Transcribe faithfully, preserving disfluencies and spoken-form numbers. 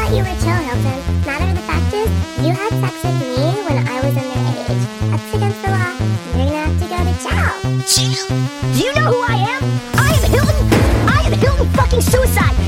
thought you were chill, Hilton. Matter of the fact is, you had sex with me when I was underage. That's against the law. You're gonna have to go to jail. Jail? Do you know who I am? I am Hilton. I am Hilton fucking Suicide.